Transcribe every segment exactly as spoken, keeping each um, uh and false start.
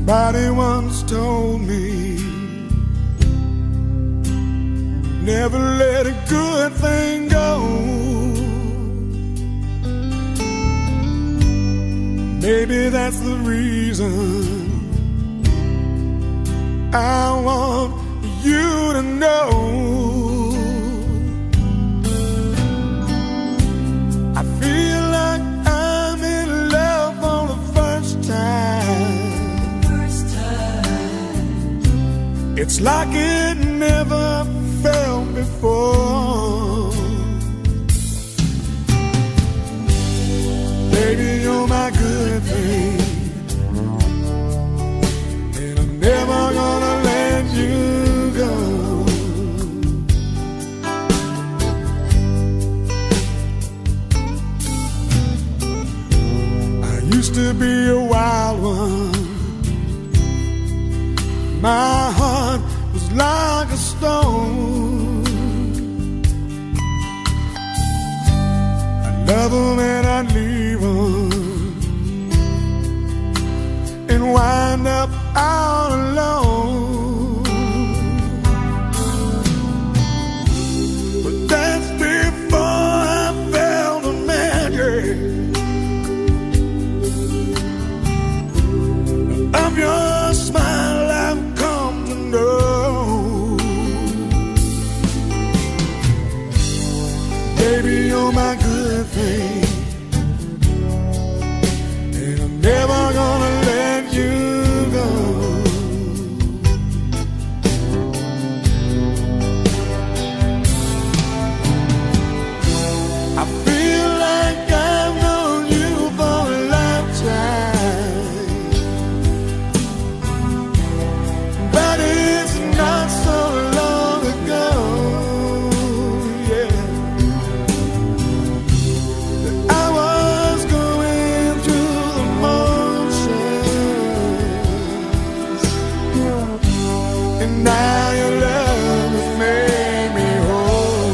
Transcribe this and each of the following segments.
Somebody once told me, never let a good thing go. Maybe that's the reason I want you to know. I feel like I'm in love for the first time. First time. It's like it never felt before. Baby, you're my good thing, and I'm never gonna let you go. I used to be a wild one. My heart was like a stone. I'd love them and I'd leave them and wind up out alone. But that's before I felt the magic of your smile. I've come to know, baby, you're my good thing, and I'm never gonna let you go. I feel like I've known you for a lifetime, but it's not so long ago, yeah, that I was going through the motions, and now your love has made me whole.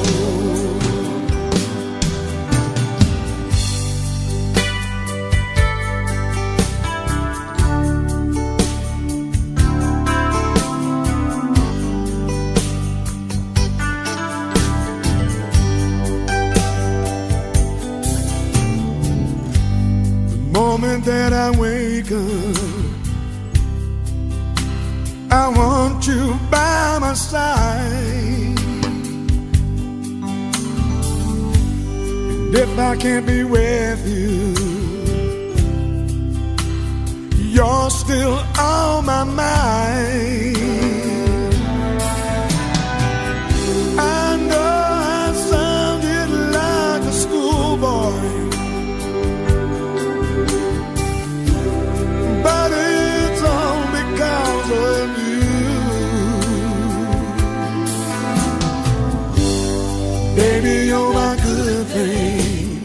The moment that I wake up, I want you by my side. And if I can't be with you, you're still on my mind. I know I sounded like a schoolboy, but it's all because of you. Baby, you're my good thing,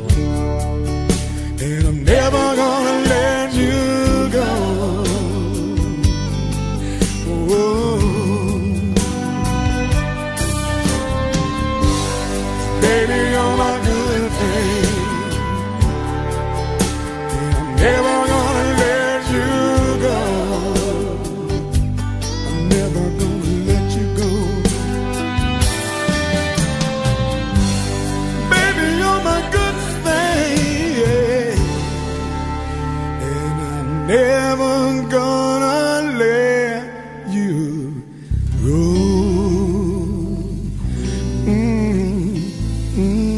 and I'm never gonna let you go. Whoa. Baby, you're my good thing, and I'm never gonna let you go. I'm never gonna let you go. Baby, you're my good thing, yeah, and I'm never gonna let you go. Mm, mm.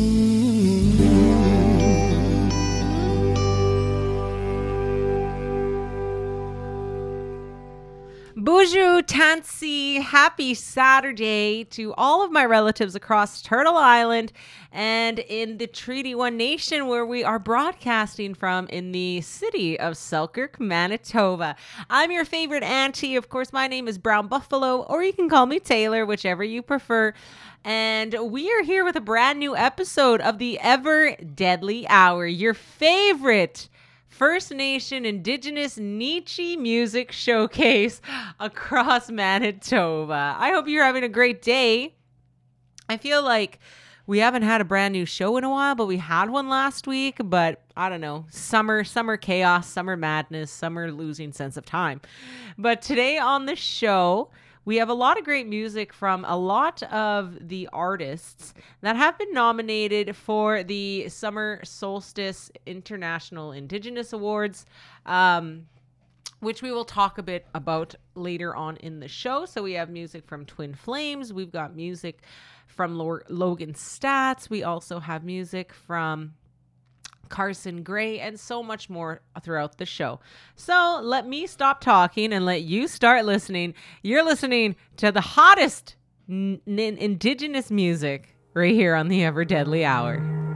Bonjour, Tansi. Happy Saturday to all of my relatives across Turtle Island and in the Treaty One Nation, where we are broadcasting from in the city of Selkirk, Manitoba. I'm your favorite auntie. Of course, my name is Brown Buffalo, or you can call me Taylor, whichever you prefer. And we are here with a brand new episode of the Ever Deadly Hour, your favorite First Nation Indigenous Nietzsche music showcase across Manitoba. I hope you're having a great day. I feel like we haven't had a brand new show in a while, but we had one last week. But I don't know, summer, summer chaos, summer madness, summer losing sense of time. But today on the show, we have a lot of great music from a lot of the artists that have been nominated for the Summer Solstice International Indigenous Awards, um, which we will talk a bit about later on in the show. So we have music from Twin Flames. We've got music from Lo- Logan Stats. We also have music from Carson Gray, and so much more throughout the show. So let me stop talking and let you start listening. You're listening to the hottest n- n- indigenous music right here on the Ever Deadly Hour.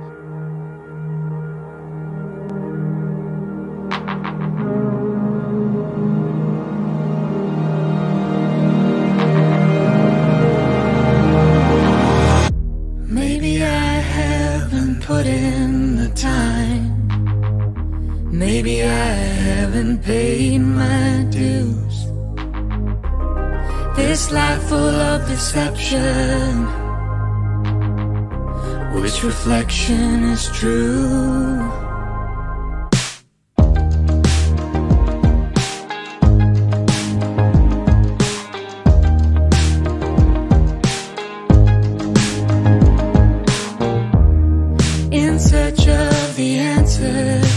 Maybe I haven't put in the time. Maybe I haven't paid my dues. This life full of deception, which reflection is true? In search of the answers,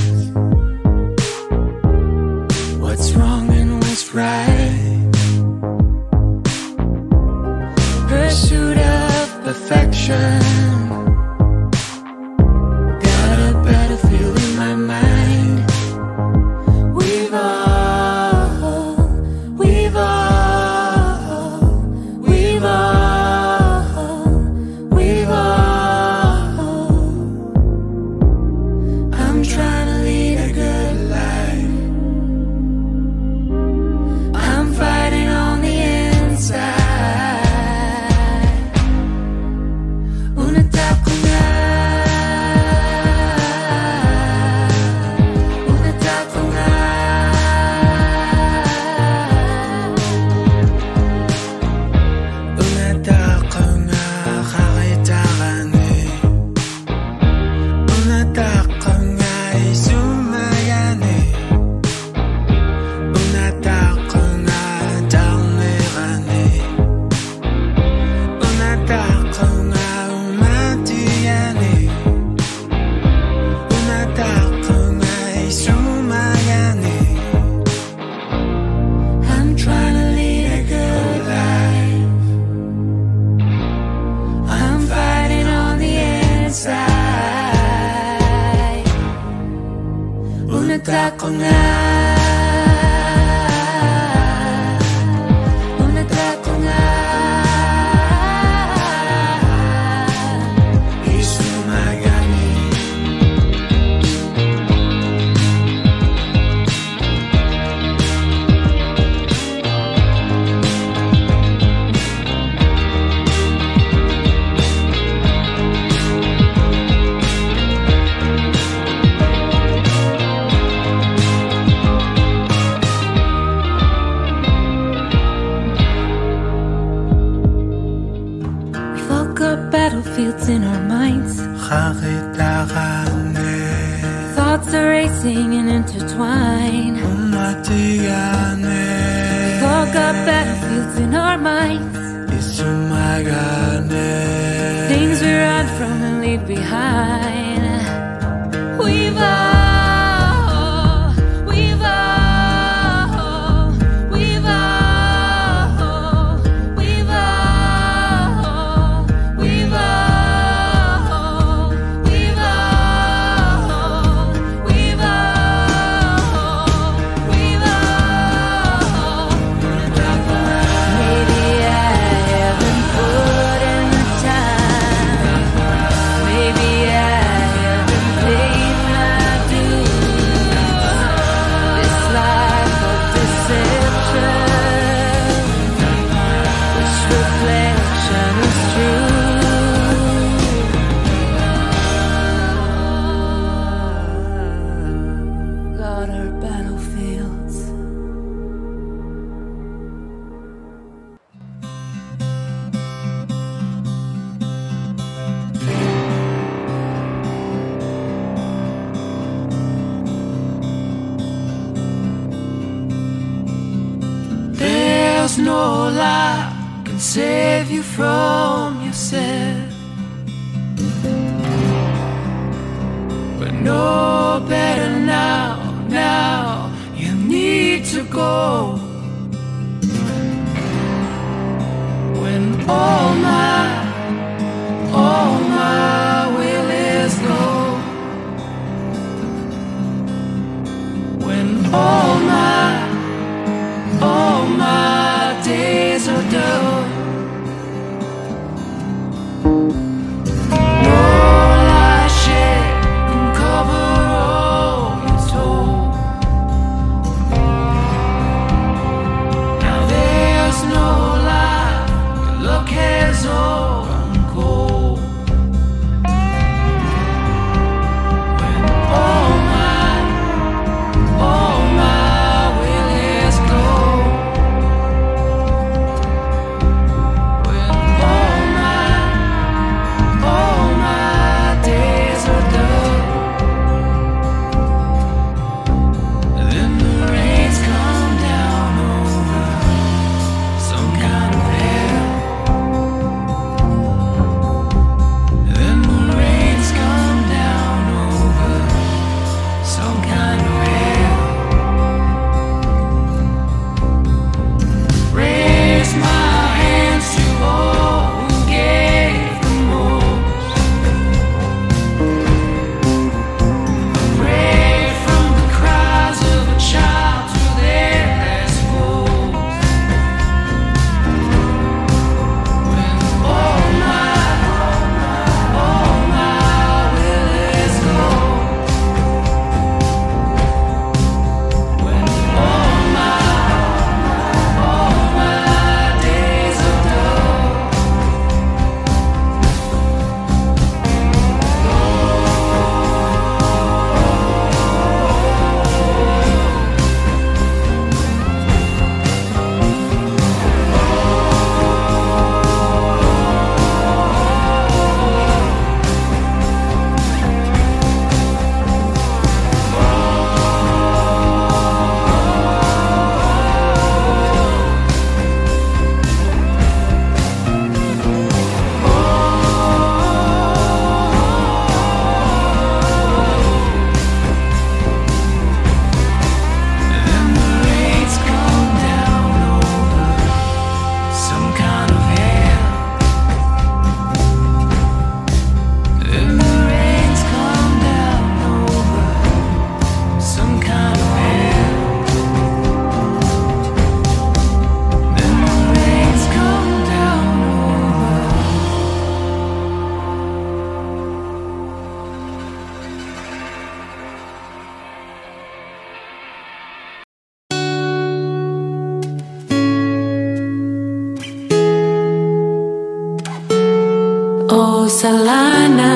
what's wrong and what's right, pursuit of perfection, got a battlefield in my mind. We've all, we've all, we've all, we've all. I'm trying to lead a good life. I'm fighting on the inside. Unatako nga, unatako nga, unatako nga kakitagani, unatako nga isumayani, unatako nga taunirani, unatako nga umatiyani, unatako nga isumayani. I'm trying to lead a good life. I'm fighting on the inside. Unatako nga, unatako nga, isumagani. We've all got battlefields in our minds. Kakitagani, Thoughts are racing and intertwined. umatiyani, We've all got battlefields in our minds. isumagani. Things we run from and leave behind. We've all, we've all, we've all, we've all, we've all, we've all, we've all, we've all. Maybe I haven't put in the time. Maybe I there's no lie can save you from yourself. But no better now, now you need to go. When all my, all my will is gone. When all my, all my days are done. Solana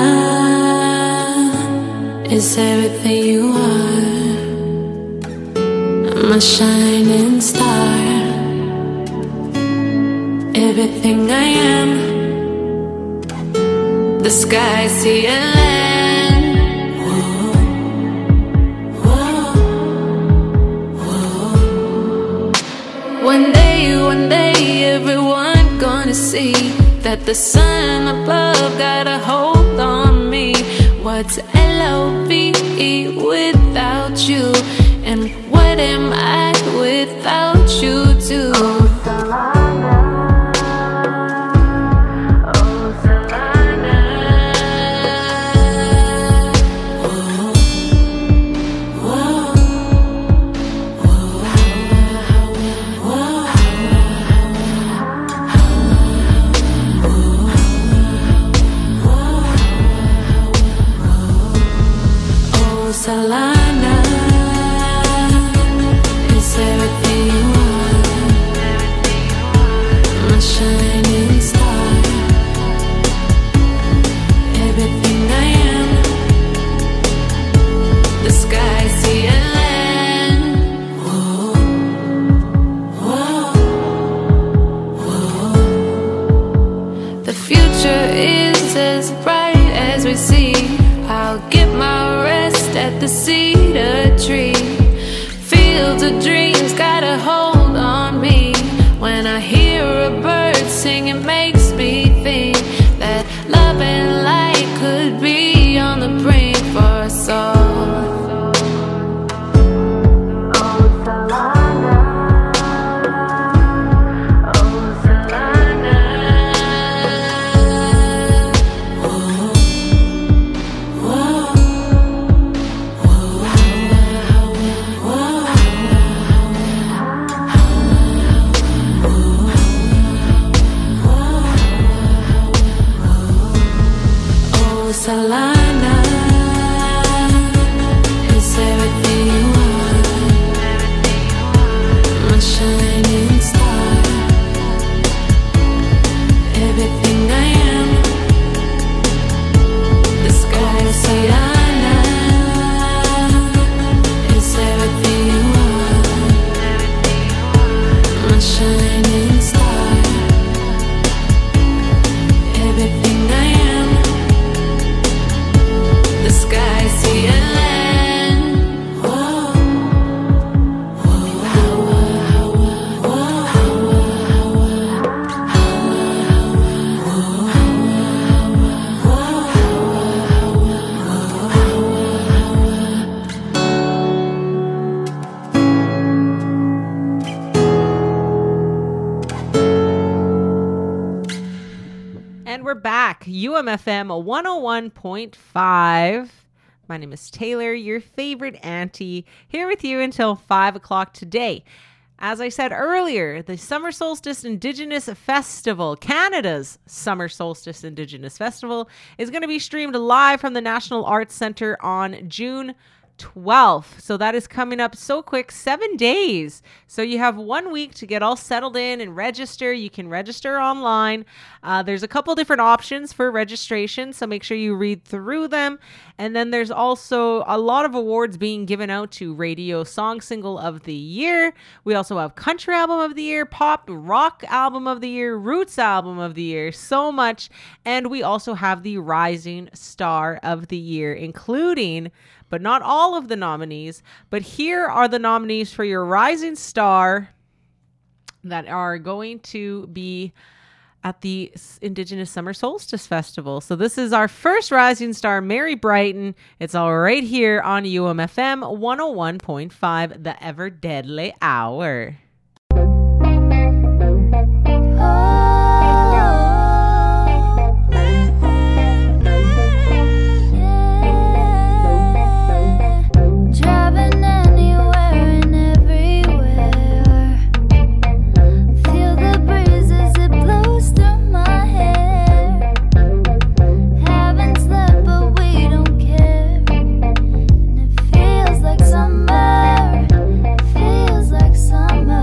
is everything you are. I'm a shining star, everything I am. The sky, sea, and land. Whoa, whoa, whoa. One day, one day, everyone gonna see that the sun above got a hold on me. What's L O V E without you? And what am I without you too? Oh, Solana. Oh, Solana. Whoa, whoa, whoa, whoa. Solana is everything you are. My shining star, everything I am. The sky, sea, and land. Whoa, whoa, whoa. The future is as bright as we see. I'll get my rest at the cedar tree. Fields of dreams got a hold on me. When I it makes me think that love and light could be on the brink for us all. Salana is everything you want, my shining star, everything I am. The sky is Salana is everything you want, my shining star, everything I am. The sky, sea, and land. Whoa, whoa, Hawa, Hawa, whoa, Hawa, Hawa, Hawa, Hawa, And we're back. U M F M one oh one point five. My name is Taylor, your favorite auntie, here with you until five o'clock today. As I said earlier, the Summer Solstice Indigenous Festival, Canada's Summer Solstice Indigenous Festival, is going to be streamed live from the National Arts Centre on June twelfth. So that is coming up so quick, seven days. So you have one week to get all settled in and register. You can register online. Uh, there's a couple different options for registration, so make sure you read through them. And then there's also a lot of awards being given out to Radio Song Single of the Year. We also have Country Album of the Year, Pop Rock Album of the Year, Roots Album of the Year, so much. And we also have the Rising Star of the Year, including, but not all of the nominees, but here are the nominees for your Rising Star that are going to be at the Indigenous Summer Solstice Festival. So this is our first Rising Star, Mary Brighton. It's all right here on U M F M one oh one point five, the Ever Deadly Hour. Summer, feels like summer.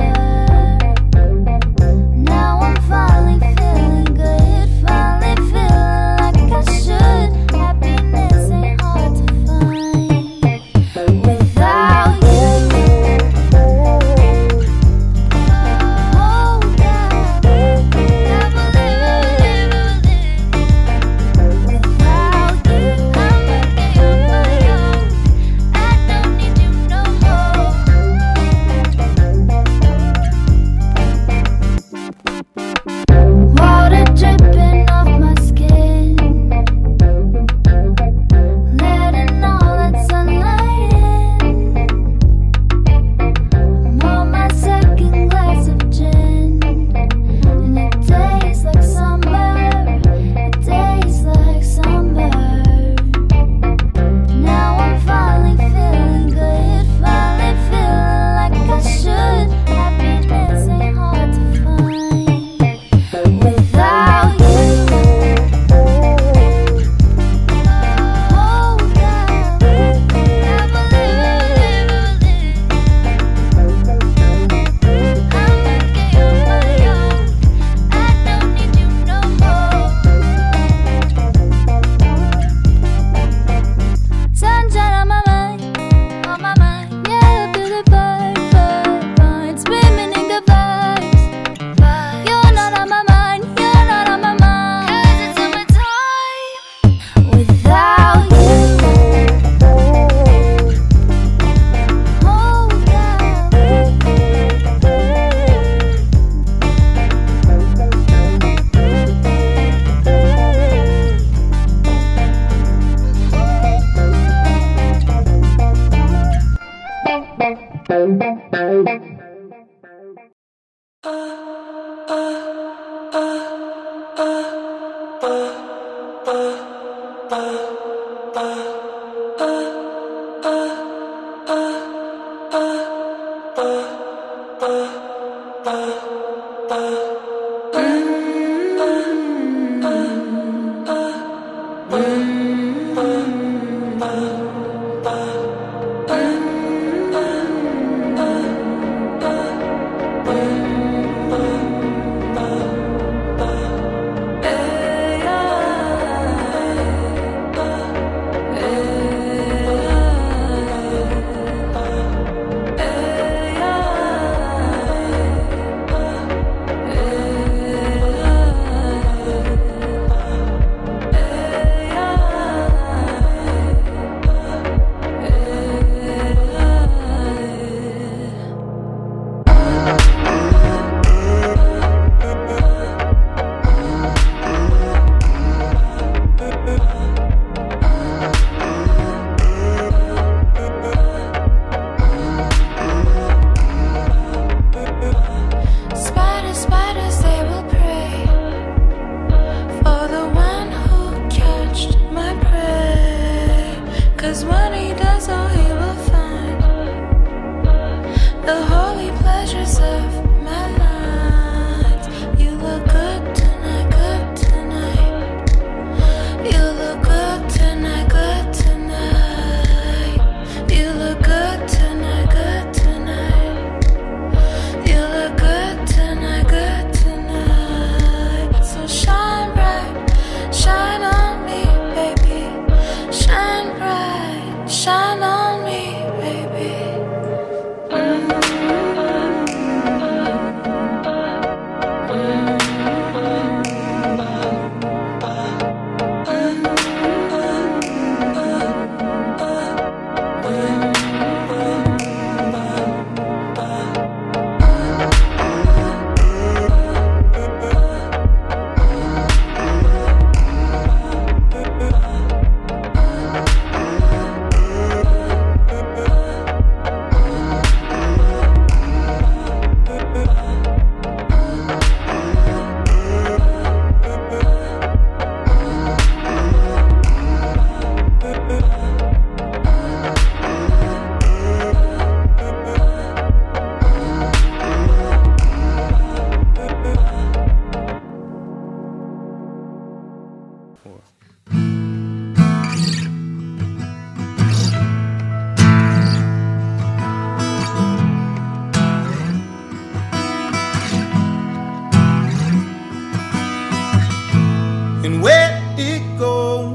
And where it goes,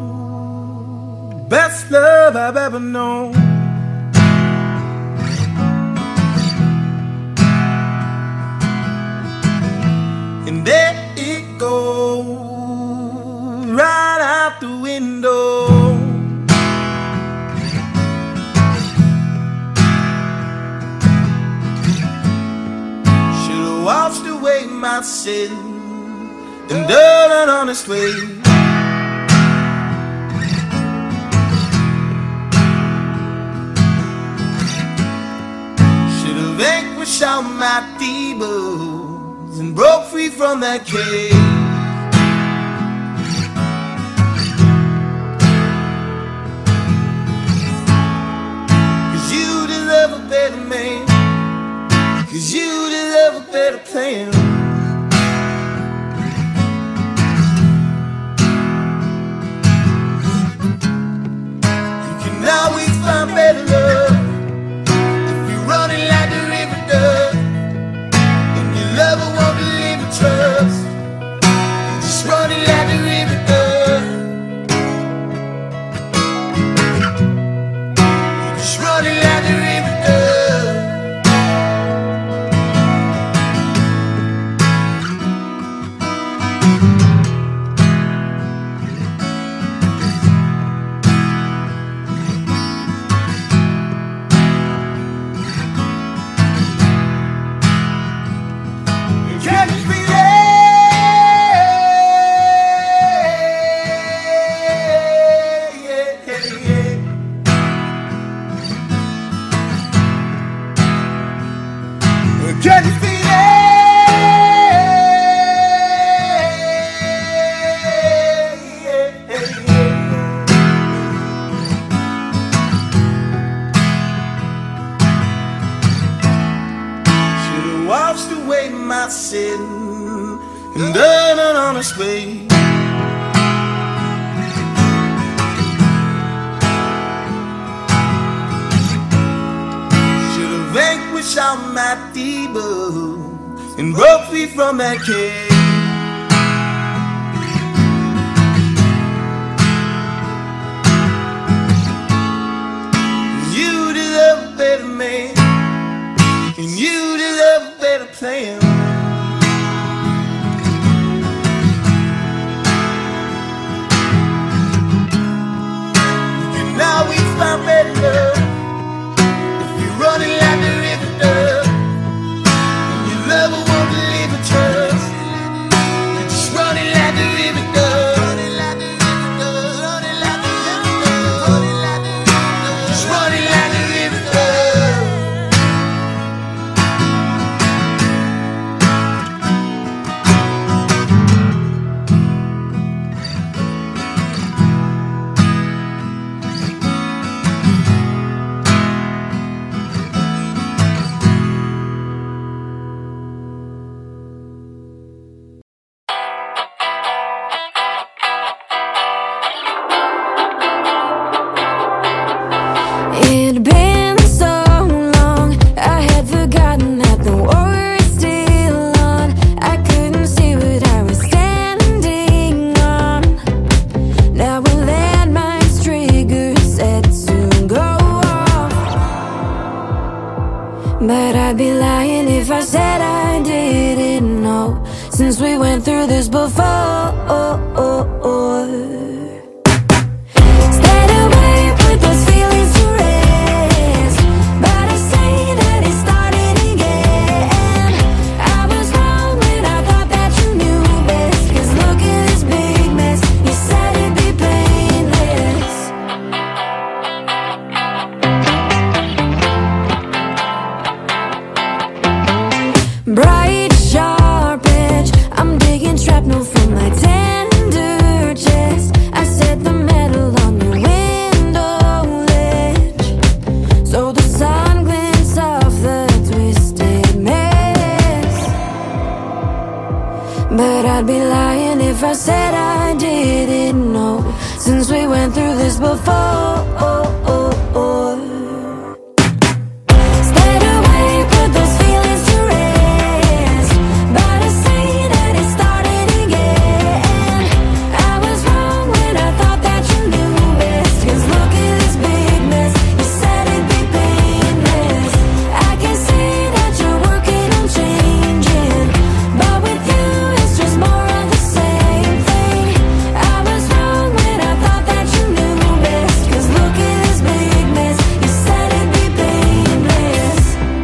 best love I've ever known. And there it goes, right out the window. Should've washed away my sin and done an honest way. Should've vanquished all my demons and broke free from that cage. Cause you deserve a better man, cause you deserve a better plan. Always find better love if you're running like the river does, and your lover won't believe in trust. You're just running like the river does. You're just running like the river does. Can you feel it? Should've washed away my sin and done an honest way. Vanquish all my demons and broke free from that cage. You deserve a better man, and you deserve a better plan. You can always find better love. Running like the river does, and your lover won't deliver trust. You're just running like the river does, running like the river does, running like the river does, running like the river does, just running like the river does. It'd been so long, I had forgotten that the war was still on. I couldn't see what I was standing on. Now a landmine's trigger set to go off, but I'd be lying if I said I didn't know, since we went through this before. Stayed away, put those feelings to rest, but I say that it started again. I was wrong when I thought that you knew best, 'cause look at this big mess, you said it'd be painless. Bright, sharp edge, I'm digging shrapnel from my tender chest. I set the metal on your window ledge, so the sun glints off the twisted mess. But I'd be lying if I said I didn't know, since we went through this before. Stayed away, put those feelings to rest, but I say that it started again. I was wrong when I thought that you knew best, 'cause look at this big mess, you said it'd be painless. I can see that you're working on changing, but with you it's just more of the same thing. I was wrong when I thought that you knew best, 'cause look at this big mess, you said it'd be painless.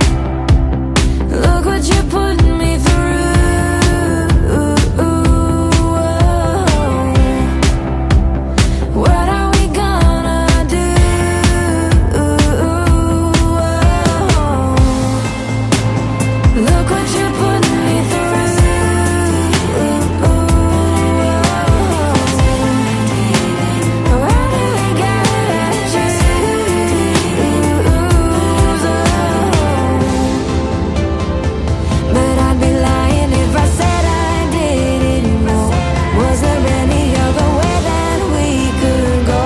Look what you put me through. What are we gonna do? Look what you put me through. What do we gotta choose? But I'd be lying if I said I didn't know. Was there any other way that we could go?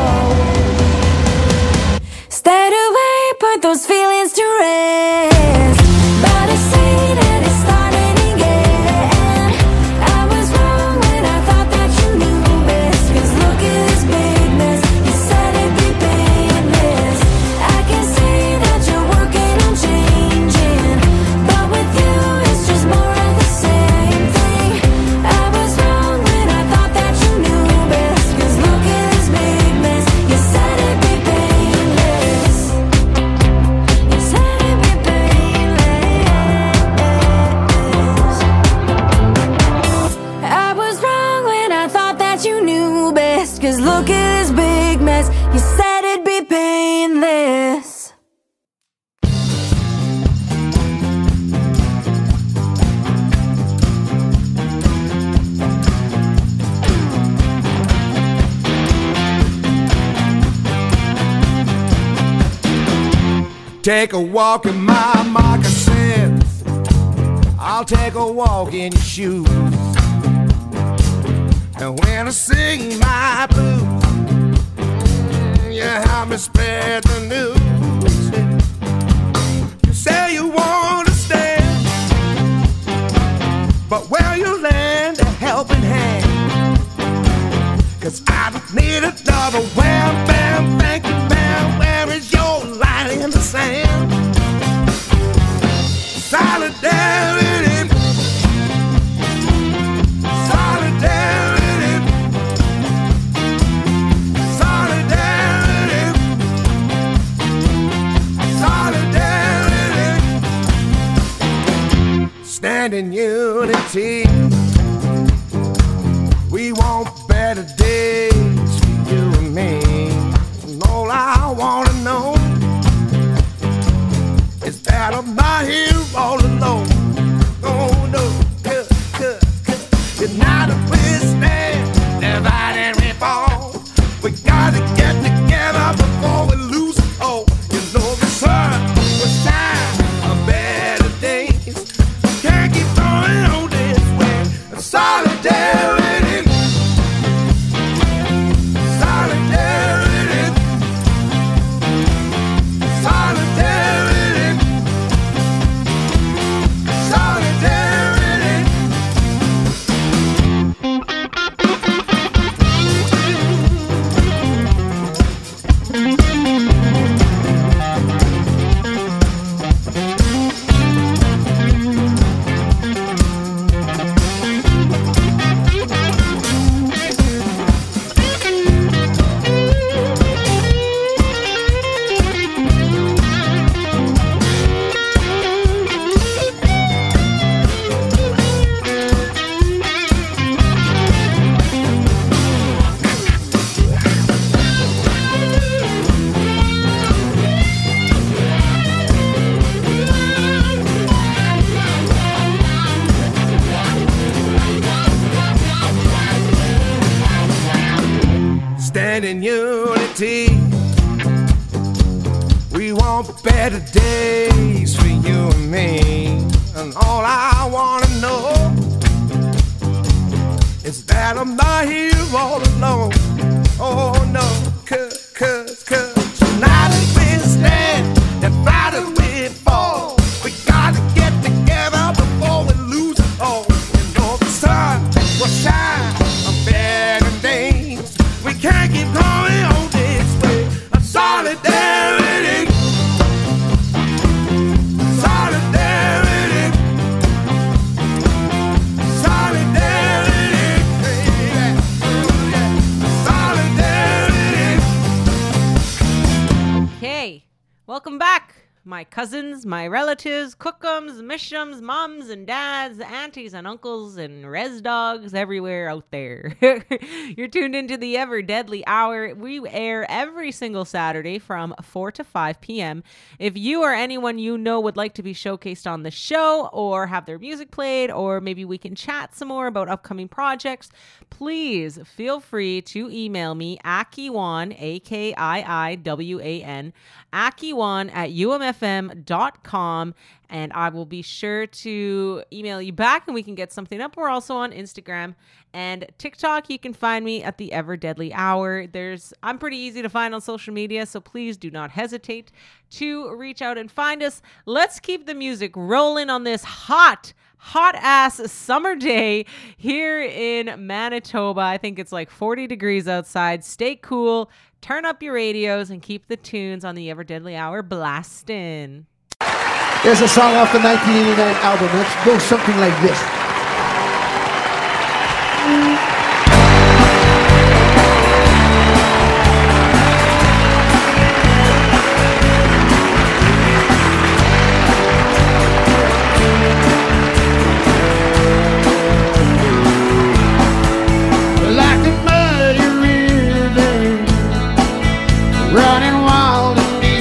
Stayed away, put those feelings to rest, but I say that it started again. I was wrong when I thought that you knew best, 'cause look at this big mess, you said it'd be painless. I can see that you're working on changing, but with you it's just more of the same thing. I was wrong when I thought that you knew best, 'cause look at this big mess, you said it'd be painless. You said it'd be painless. take a walk in my moccasins. I'll take a walk in your shoes. And when I sing my blues, you help me spread the news. You say you want to stay, but where you lend a helping hand? 'Cause I don't need another wham, bam, thank you, ma'am. Where is your line in the sand? Solidarity, solidarity, solidarity, solidarity. Stand in unity. We want better days for you and me. And all I wanna know is that I'm not here all alone. Oh no, cause, cause, cause united we stand, divided we fall. We gotta get together before we lose it all. You know the sun will shine on better days. Can't keep going on this way. Solidarity, solidarity, solidarity, solidarity. Stand in unity. We want better days for you and me. And all I wanna know is that I'm not here all alone. Oh no, cause, cause, cause united we stand, divided we fall. We gotta get together before we lose it all. You know the sun will shine on better days. We can't keep going on this way. Solidarity, solidarity, solidarity, solidarity. Okay, welcome back, my cousins, my relatives, cookums, mishums, mums and dads, aunties and uncles, and res dogs everywhere out there. You're tuned into the Ever Deadly Hour. We air every single Saturday from four to five p.m. If you or anyone you know would like to be showcased on the show or have their music played, or maybe we can chat some more about upcoming projects, please feel free to email me, Akiwan, A K I I W A N, Akiwan at U M F M dot com, and I will be sure to email you back and we can get something up. We're also on Instagram and TikTok. You can find me at the Ever Deadly Hour. There's I'm pretty easy to find on social media, so please do not hesitate to reach out and find us. Let's keep the music rolling on this hot hot ass summer day here in Manitoba. I think it's like forty degrees outside. Stay cool, turn up your radios, and keep the tunes on the Ever Deadly Hour blasting. There's a song off the nineteen eighty-nine album. Let's go something like this. Like a muddy river running wild in me.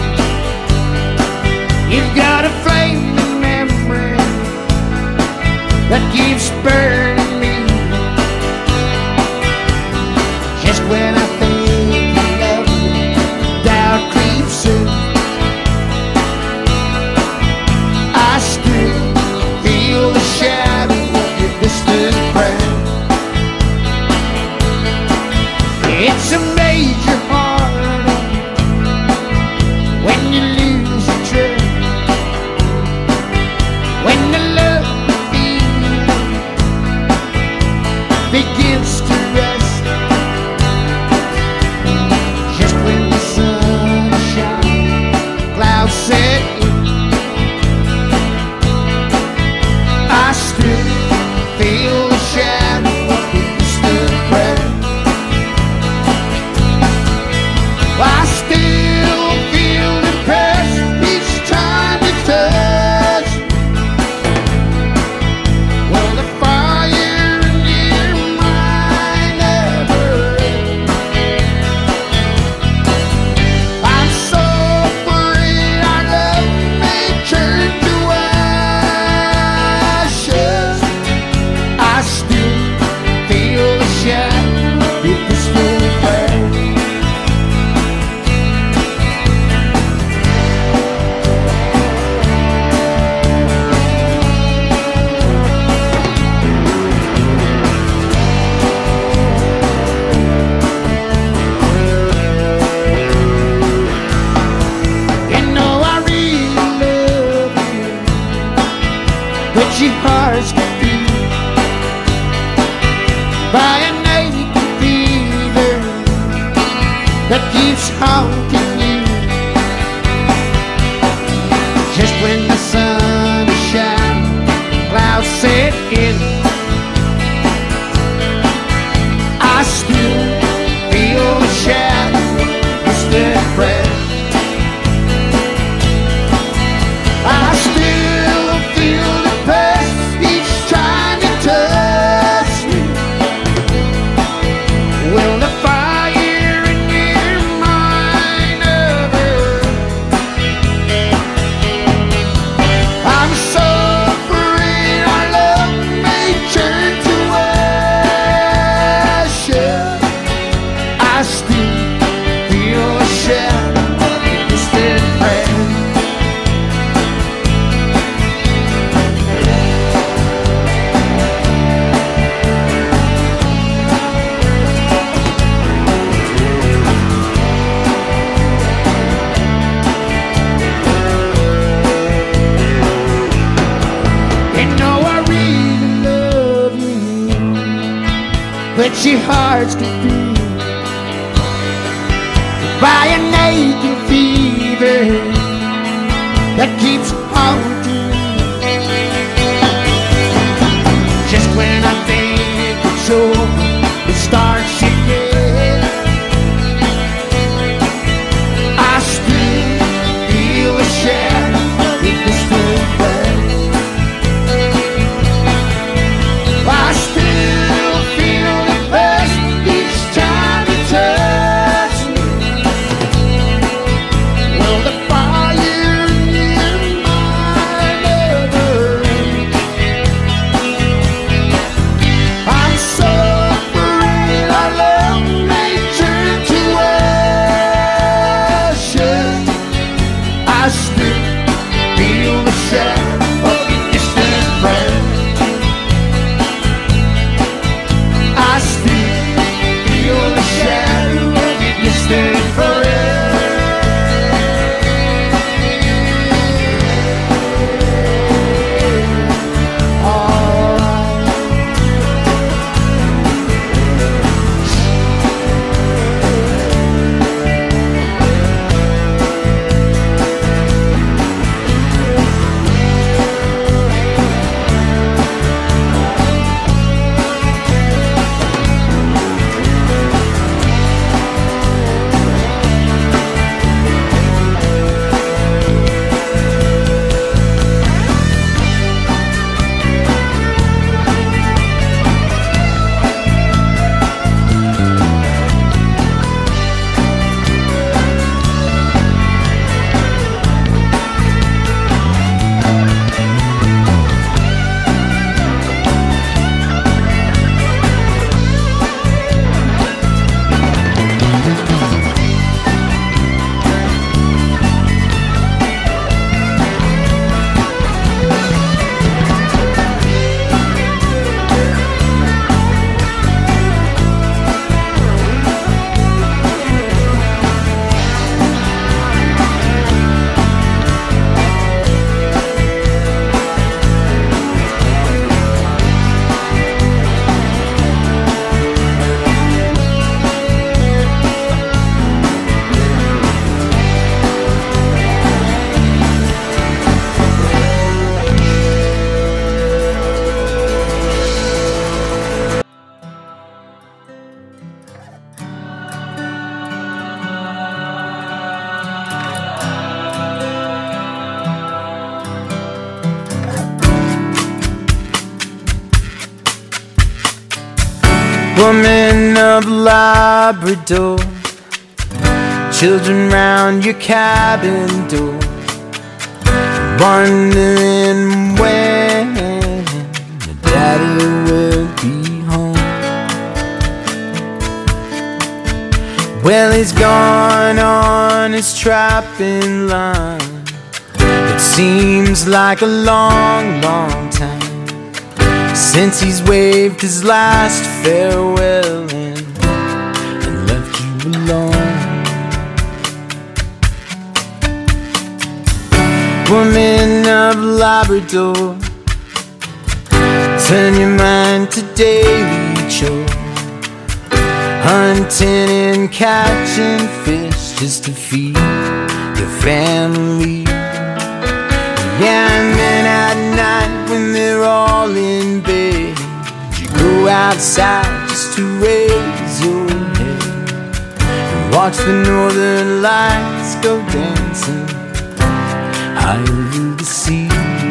You've got a flaming memory that keeps burning me. Just when I think you love me, doubt creeps in. your heart's confused by a naked fever that keeps haunting you. Just when the sun is shining, clouds set in, I still feel the shadow of that breath. I still feel the past, each trying to touch me. Will the fire in your mind ever? I'm so afraid our love may turn to ashes. I still feel a shadow of a distant friend. But your heart's confused by a naked fever that keeps haunting you. Just when I think it's over, it starts again. I still feel the shadow of the distant bed. I still Woman of Labrador, children round your cabin door, wondering when your daddy will be home. Well, he's gone on his trapping line. It seems like a long, long time since he's waved his last farewell and, and left you alone. Woman of Labrador, Turn your mind to daily chores, hunting and catching fish just to feed your family. Yeah, and then at night when they're all in bed, you go outside just to raise your head and watch the northern lights go dancing high over the sea.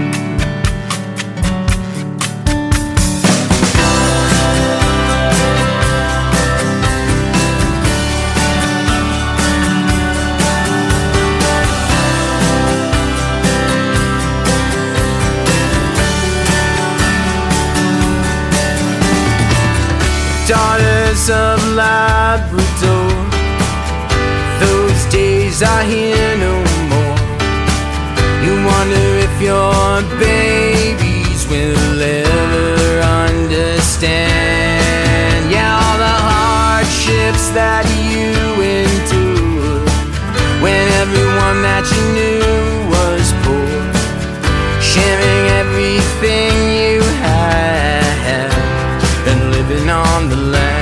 Daughters of Labrador, those days are here no more. You wonder if your babies will ever understand. Yeah, all the hardships that you endured when everyone that you knew was poor, sharing everything you had and living on the land.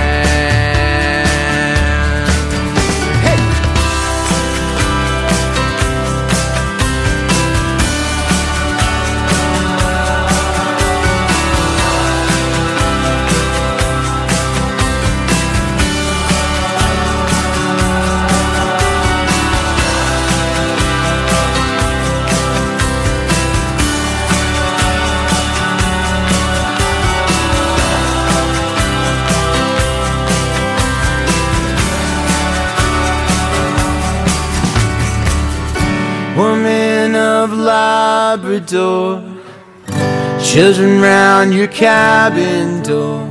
Woman of Labrador, children round your cabin door,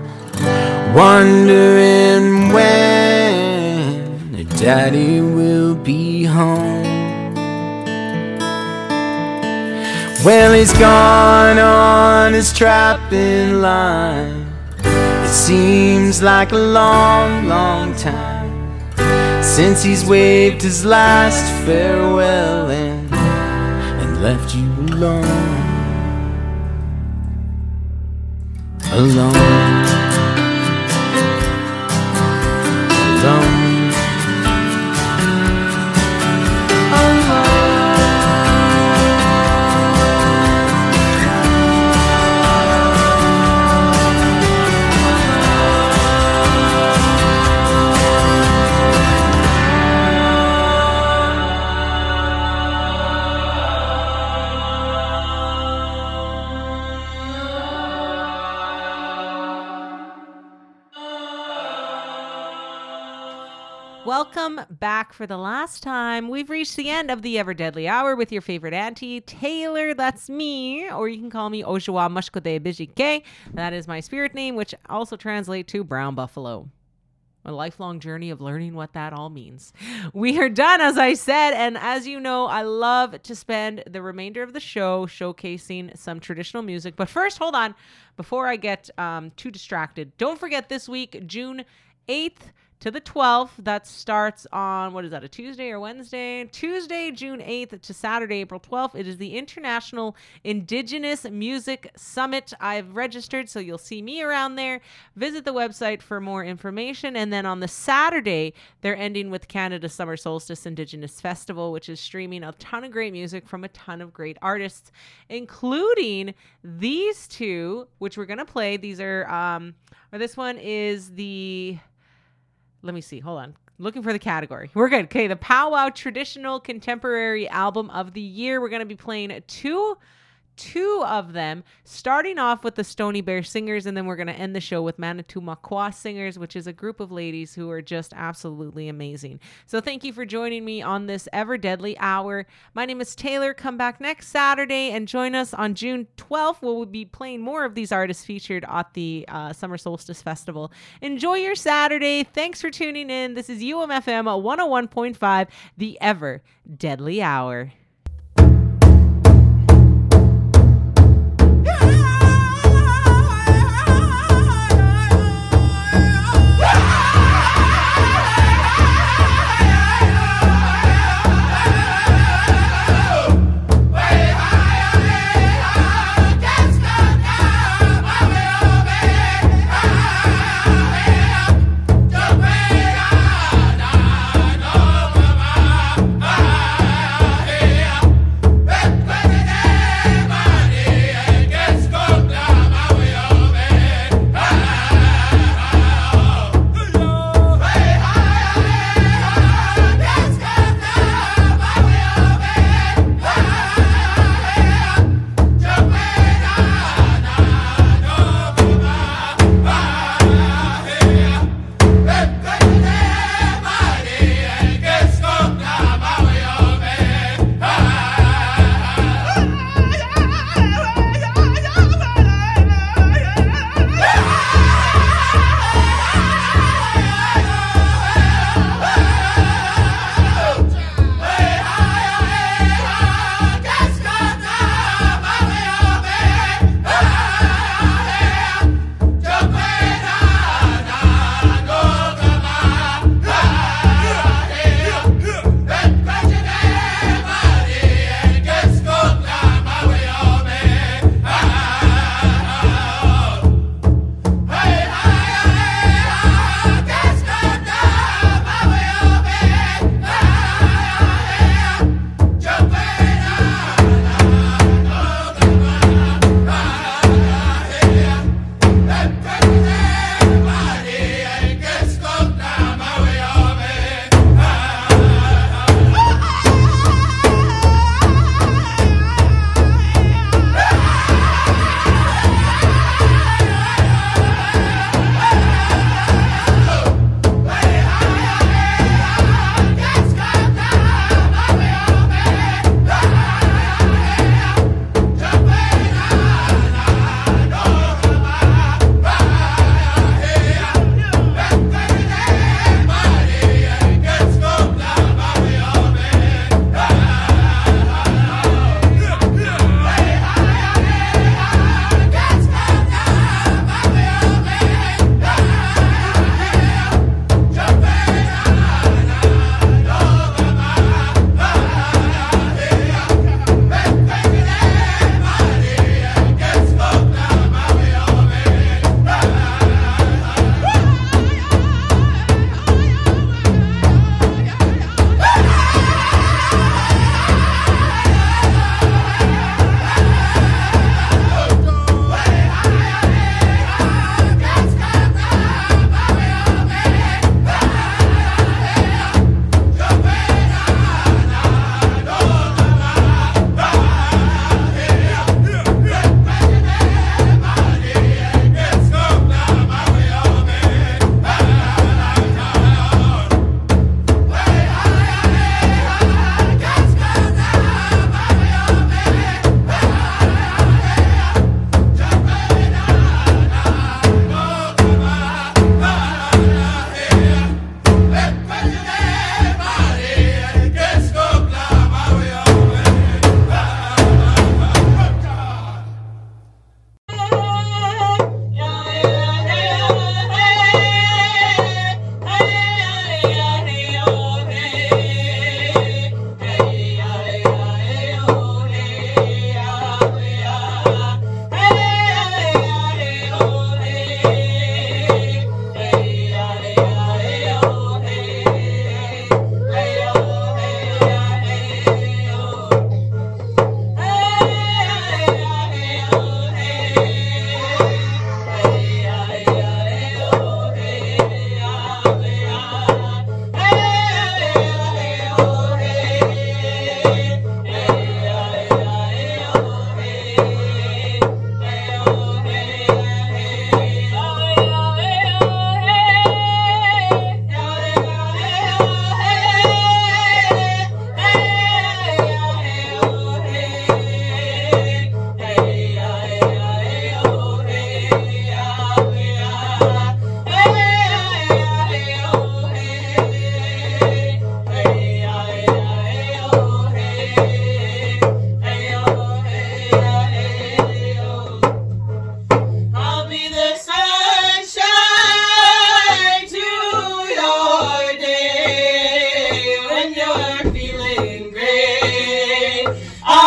wondering when their daddy will be home. Well, he's gone on his trapping line. It seems like a long, long time since he's waved his last farewell and, and left you alone, alone, alone. Welcome back for the last time. We've reached the end of the Ever Deadly Hour with your favorite auntie, Taylor. That's me, or you can call me Ojawa Mushkode Bijike. That is my spirit name, which also translates to brown buffalo. A lifelong journey of learning what that all means. We are done, as I said, and as you know, I love to spend the remainder of the show showcasing some traditional music. But first, hold on, before I get um, too distracted, don't forget this week, June eighth to the twelfth, that starts on, what is that, a Tuesday or Wednesday? Tuesday, June eighth to Saturday, April twelfth. It is the International Indigenous Music Summit. I've registered, so you'll see me around there. Visit the website for more information. And then on the Saturday, they're ending with Canada Summer Solstice Indigenous Festival, which is streaming a ton of great music from a ton of great artists, including these two, which we're going to play. These are, um, or this one is the... Let me see. Hold on. Looking for the category. We're good. Okay. The Powwow Traditional Contemporary Album of the Year. We're going to be playing two, two of them, starting off with the Stony Bear Singers, and then we're going to end the show with Manitou Makwa Singers, which is a group of ladies who are just absolutely amazing. So thank you for joining me on this Ever Deadly Hour. My name is Taylor. Come back next Saturday and join us on June twelfth. We'll be playing more of these artists featured at the uh, Summer Solstice Festival. Enjoy your Saturday. Thanks for tuning in. This is U M F M one oh one point five, the Ever Deadly Hour. Hey!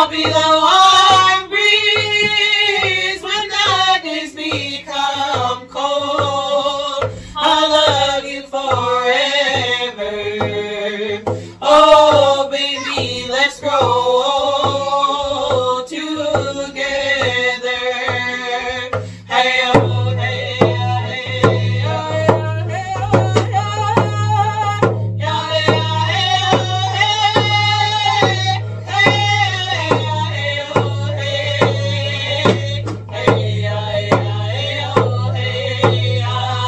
I'll be the warm breeze when the days become cold. I'll love you forever. Oh, baby, let's grow old together. Hey, oh, hey, hey, oh, hey, oh, hey, oh, yeah, yeah, hey, oh, hey, hey, oh, hey, hey, yeah, yeah, oh, hey, yeah,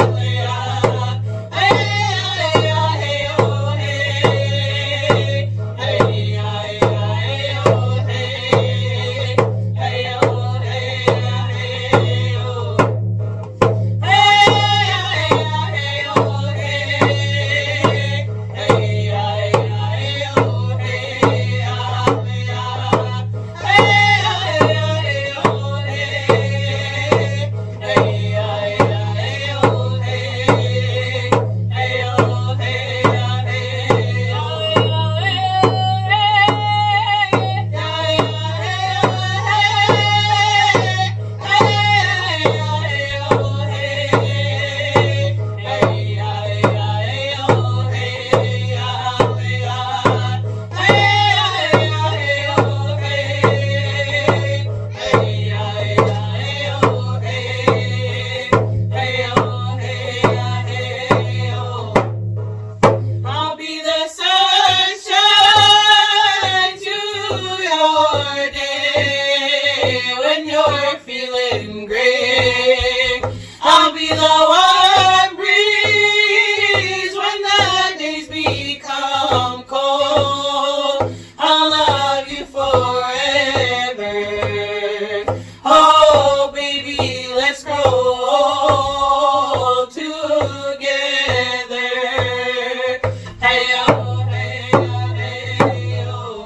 I'll be the sunshine to your day when you're feeling gray. I'll be the warm breeze when the days become cold. I'll love you forever. Oh, baby, let's grow old together. Hey, oh, hey, oh, hey, oh.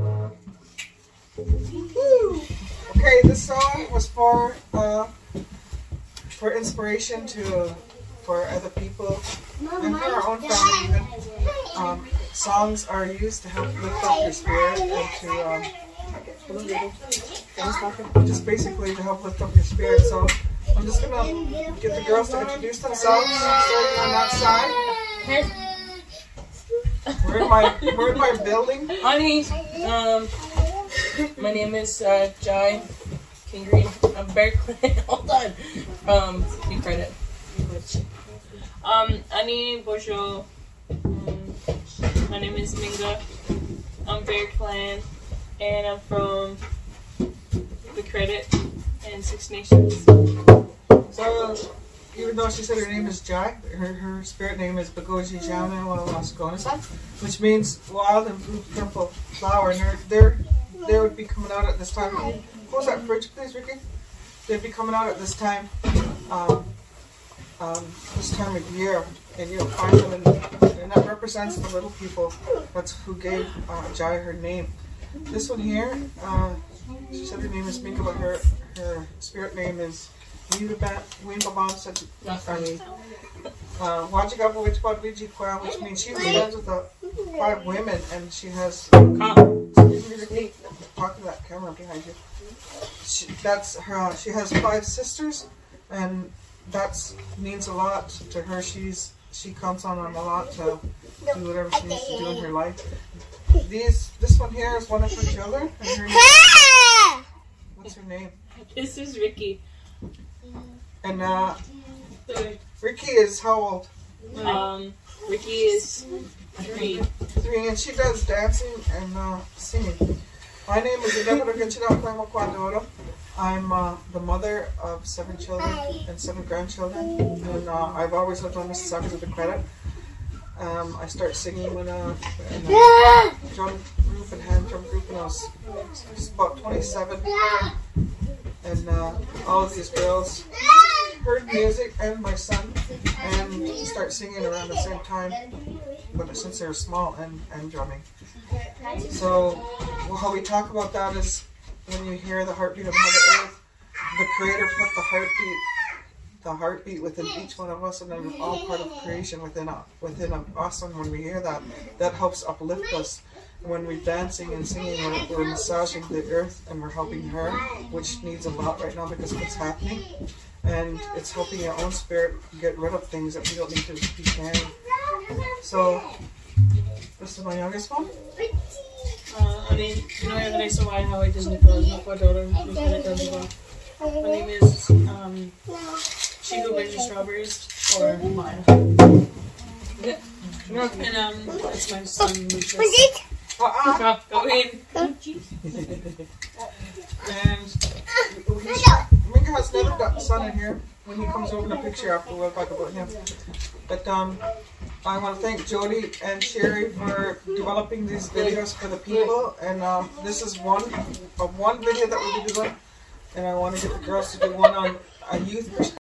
Okay, this song was for uh, for inspiration to for other people and for our own family even. Um, songs are used to help lift up your spirit and to um, just basically to help lift up your spirit. So I'm just gonna get the girls to introduce themselves, starting on that side. We're in my we're in my building. Honey, um, my name is uh, Jai King Green. I'm Berkeley. Hold on. Um, be credit. Um, Ani Bojo. Um, my name is Minga. I'm Bear Clan, and I'm from the Credit and Six Nations. So even though she said her name is Jack, her, her spirit name is Bagoji Jana Walaskonasa, which means wild and blue purple flower. And they're, they're, they would be coming out at this time. Close that fridge, please, Ricky. They'd be coming out at this time, um, um, this time of year, and you'll find them, in, and that represents the little people. That's who gave uh, Jai her name. This one here, uh, she said her name is Minka, but her her spirit name is Wimbabam said, Wajigaba Wichbad Vijikwa, which means she lives with the five women, and she has. Talk to that camera behind you. She, that's her. She has five sisters, and that means a lot to her. She's she counts on them a lot to do whatever she needs to do in her life. These this one here is one of her children. And her name, what's her name? This is Ricky. And uh, Ricky is how old? Um, Ricky is three. Three, and she does dancing and uh, singing. My name is Deborah Gachidakwa Kwadoro. I'm uh, the mother of seven children and seven grandchildren, and uh, I've always lived on Mississauga to the Credit. Um, I started singing when uh, in a drum group and hand drum group when I was, I was about twenty-seven, and uh, all of these girls heard music, and my son, and start singing around the same time, but since they were small, and, and drumming. So well, how we talk about that is when you hear the heartbeat of Mother Earth, the Creator put the heartbeat, the heartbeat within each one of us, and then we're all part of creation within a, within a, us. And when we hear that, that helps uplift us when we're dancing and singing, we're, we're massaging the earth and we're helping her, which needs a lot right now because of what's happening. And it's helping our own spirit get rid of things that we don't need to be carrying. So, this is my youngest one. Uh, ani, ginawa na sa bahay Hawaii Disney Plus, Ecuador, may pinagkano ba? My name is um, Chico Baby Strawberries, or Maya. And um, that's my son, Lucas. Uh-uh. Go in. And Minka has another son in here. When he comes over in the picture after, we'll talk about him. But um, I want to thank Jody and Sherry for developing these videos for the people. And um, this is one of one video that we'll be doing. And I want to get the girls to do one on a youth